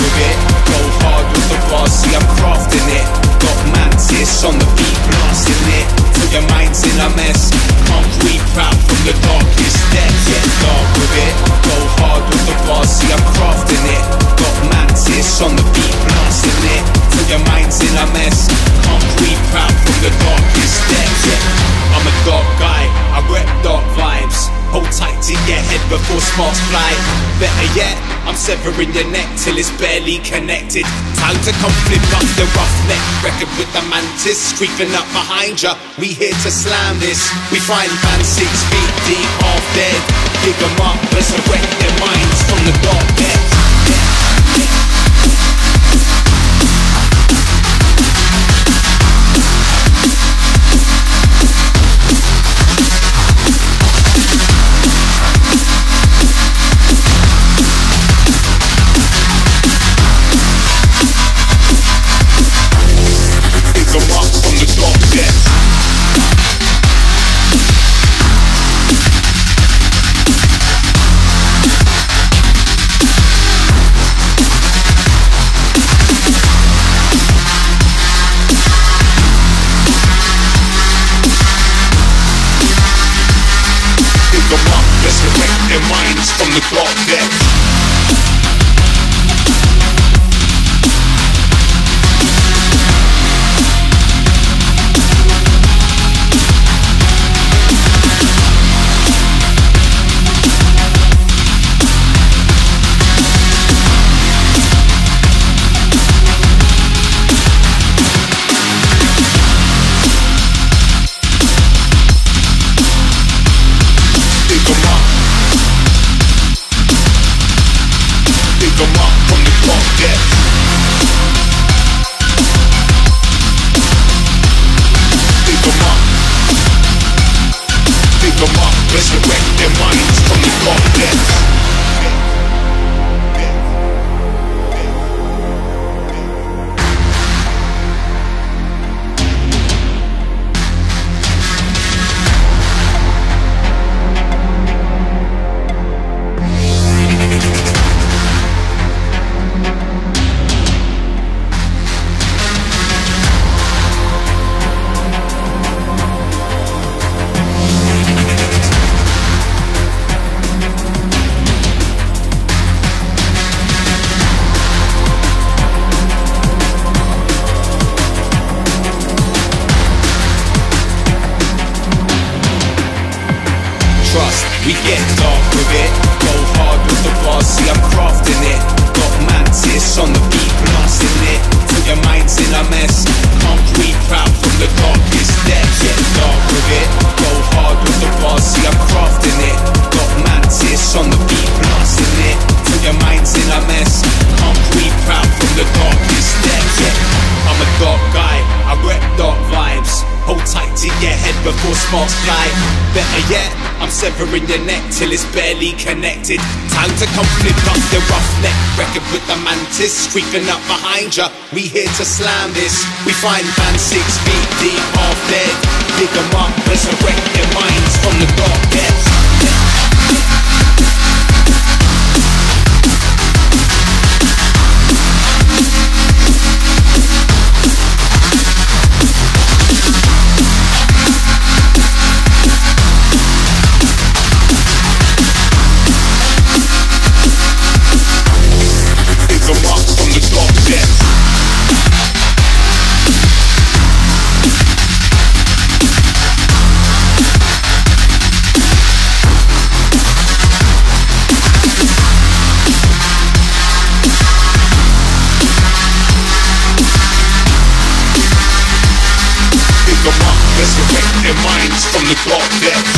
with it. Go hard with the bars, see I'm crafting it. Got mantis on the beat, blasting it till your mind's in a mess. Can't creep out from the darkest depths. Get dark with it. Go hard with the bars, see I'm crafting it. Got mantis on the beat, blasting it till your mind's in a mess. Can't creep out from the darkest depths. Yeah. I'm a dark guy, I rep dark vibes. Hold tight to your head before sparks fly. Better yet, I'm severing your neck till it's barely connected. Time to come flip up the roughneck record with the mantis creeping up behind ya. We here to slam this. We find fans 6 feet deep, half dead. Dig 'em up, resurrect their minds from the dark depths. Resurrect their minds from the dark depths. Resurrect their minds from the dark depths. We get dark with it. Go hard with the bars, see I'm crafting it. Got mantis on the beat, blasting it till your mind's in a mess. Can't creep out from the darkest depths. Get dark with it. Go hard with the bars, see I'm crafting it. Got mantis on the beat, blasting it till your mind's in a mess. Can't creep out from the darkest depths. Yeah. I'm a dark guy, I rep dark vibes. Hold tight to your head before sparks fly. Better yet, I'm severing your neck till it's barely connected. Time to come flip up the roughneck record with the mantis creeping up behind ya. We here to slam this. We find fans 6 feet deep, half dead. Dig 'em up, resurrect their minds from the dark depths. Resurrect their minds from the dark depths.